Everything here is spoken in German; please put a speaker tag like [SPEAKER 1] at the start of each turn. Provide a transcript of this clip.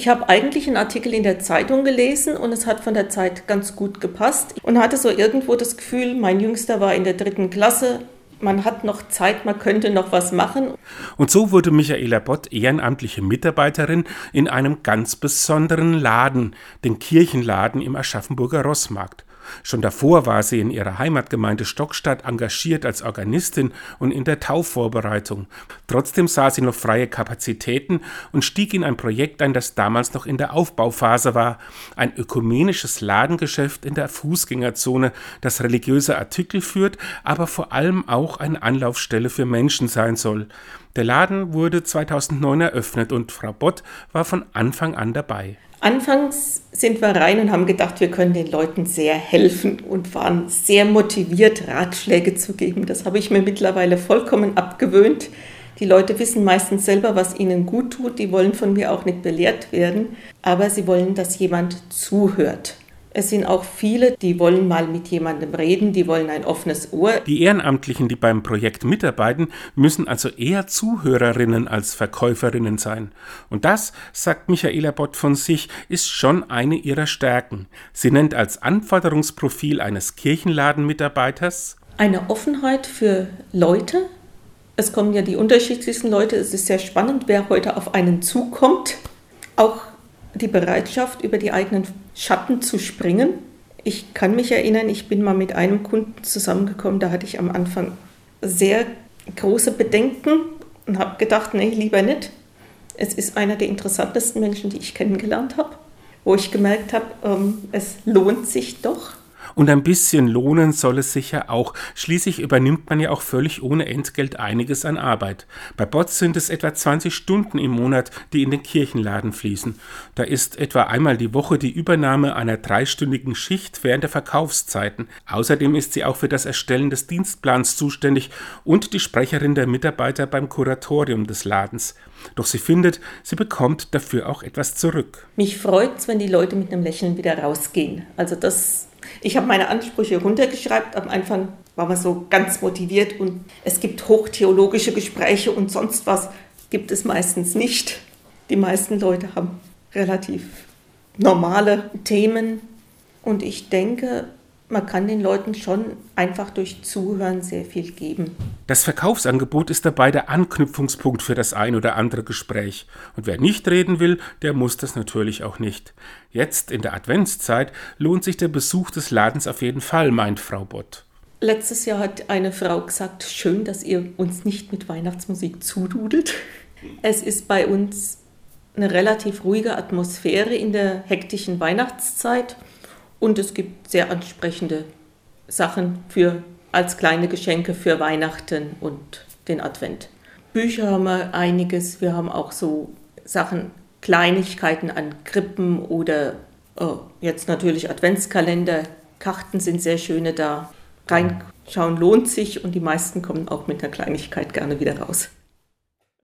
[SPEAKER 1] Ich habe eigentlich einen Artikel in der Zeitung gelesen und es hat von der Zeit ganz gut gepasst und hatte so irgendwo das Gefühl, mein Jüngster war in der 3. Klasse, man hat noch Zeit, man könnte noch was machen.
[SPEAKER 2] Und so wurde Michaela Bott ehrenamtliche Mitarbeiterin in einem ganz besonderen Laden, den Kirchenladen im Aschaffenburger Rossmarkt. Schon davor war sie in ihrer Heimatgemeinde Stockstadt engagiert als Organistin und in der Taufvorbereitung. Trotzdem sah sie noch freie Kapazitäten und stieg in ein Projekt ein, das damals noch in der Aufbauphase war. Ein ökumenisches Ladengeschäft in der Fußgängerzone, das religiöse Artikel führt, aber vor allem auch eine Anlaufstelle für Menschen sein soll. Der Laden wurde 2009 eröffnet und Frau Bott war von Anfang an dabei.
[SPEAKER 1] Anfangs sind wir rein und haben gedacht, wir können den Leuten sehr helfen und waren sehr motiviert, Ratschläge zu geben. Das habe ich mir mittlerweile vollkommen abgewöhnt. Die Leute wissen meistens selber, was ihnen gut tut. Die wollen von mir auch nicht belehrt werden, aber sie wollen, dass jemand zuhört. Es sind auch viele, die wollen mal mit jemandem reden, die wollen ein offenes Ohr.
[SPEAKER 2] Die Ehrenamtlichen, die beim Projekt mitarbeiten, müssen also eher Zuhörerinnen als Verkäuferinnen sein. Und das, sagt Michaela Bott von sich, ist schon eine ihrer Stärken. Sie nennt als Anforderungsprofil eines Kirchenladenmitarbeiters
[SPEAKER 1] eine Offenheit für Leute. Es kommen ja die unterschiedlichsten Leute. Es ist sehr spannend, wer heute auf einen zukommt. Auch die Bereitschaft, über die eigenen Schatten zu springen. Ich kann mich erinnern, ich bin mal mit einem Kunden zusammengekommen, da hatte ich am Anfang sehr große Bedenken und habe gedacht, nee, lieber nicht. Es ist einer der interessantesten Menschen, die ich kennengelernt habe, wo ich gemerkt habe, es lohnt sich doch.
[SPEAKER 2] Und ein bisschen lohnen soll es sich ja auch. Schließlich übernimmt man ja auch völlig ohne Entgelt einiges an Arbeit. Bei Bott sind es etwa 20 Stunden im Monat, die in den Kirchenladen fließen. Da ist etwa einmal die Woche die Übernahme einer 3-stündigen Schicht während der Verkaufszeiten. Außerdem ist sie auch für das Erstellen des Dienstplans zuständig und die Sprecherin der Mitarbeiter beim Kuratorium des Ladens. Doch sie findet, sie bekommt dafür auch etwas zurück.
[SPEAKER 1] Mich freut es, wenn die Leute mit einem Lächeln wieder rausgehen. Ich habe meine Ansprüche runtergeschrieben. Am Anfang war man so ganz motiviert und es gibt hochtheologische Gespräche und sonst was gibt es meistens nicht. Die meisten Leute haben relativ normale Themen und ich denke, man kann den Leuten schon einfach durch Zuhören sehr viel geben.
[SPEAKER 2] Das Verkaufsangebot ist dabei der Anknüpfungspunkt für das ein oder andere Gespräch. Und wer nicht reden will, der muss das natürlich auch nicht. Jetzt in der Adventszeit lohnt sich der Besuch des Ladens auf jeden Fall, meint Frau Bott.
[SPEAKER 1] Letztes Jahr hat eine Frau gesagt, schön, dass ihr uns nicht mit Weihnachtsmusik zududelt. Es ist bei uns eine relativ ruhige Atmosphäre in der hektischen Weihnachtszeit. Und es gibt sehr ansprechende Sachen als kleine Geschenke für Weihnachten und den Advent. Bücher haben wir einiges. Wir haben auch so Sachen, Kleinigkeiten an Krippen oder jetzt natürlich Adventskalender. Karten sind sehr schöne da. Reinschauen lohnt sich und die meisten kommen auch mit einer Kleinigkeit gerne wieder raus.